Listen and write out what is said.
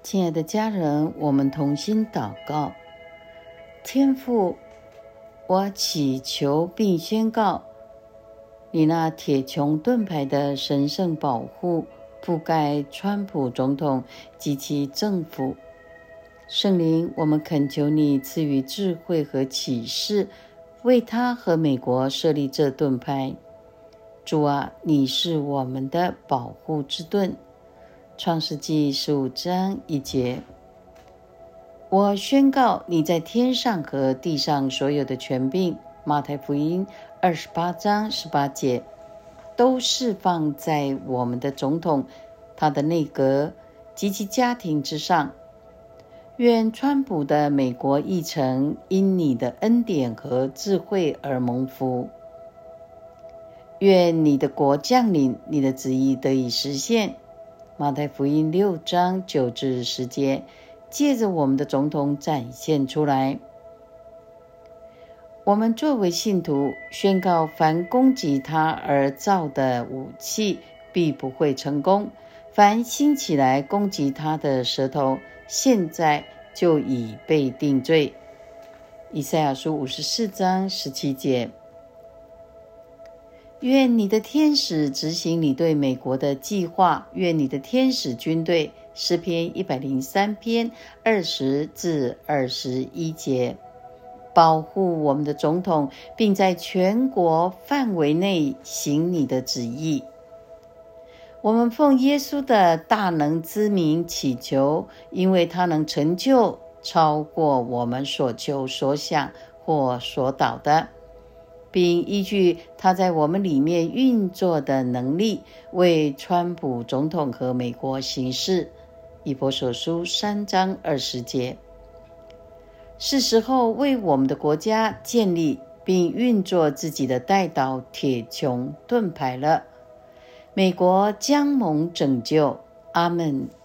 亲爱的家人，我们同心祷告。天父，我祈求并宣告你那铁穹盾牌的神圣保护覆盖川普总统及其政府。圣灵，我们恳求你赐予智慧和启示，为他和美国设立这盾牌。主啊，你是我们的保护之盾。创世纪15章1节，我宣告你在天上和地上所有的权柄，马太福音28章18节，都释放在我们的总统、他的内阁及其家庭之上。愿川普的美国议程因你的恩典和智慧而蒙福。愿你的国降临，你的旨意得以实现。马太福音6章9至10节，借着我们的总统展现出来。我们作为信徒，宣告凡攻击他而造的武器必不会成功，凡兴起来攻击他的舌头，现在就已被定罪。以赛亚书54章17节。愿你的天使执行你对美国的计划，愿你的天使军队，诗篇103篇20至21节，保护我们的总统，并在全国范围内行你的旨意。我们奉耶稣的大能之名祈求，因为他能成就超过我们所求所想或所祷的，并依据他在我们里面运作的能力，为川普总统和美国行事。以弗所书3章20节。是时候为我们的国家建立并运作自己的代祷铁穹盾牌了。美国将蒙拯救。阿们。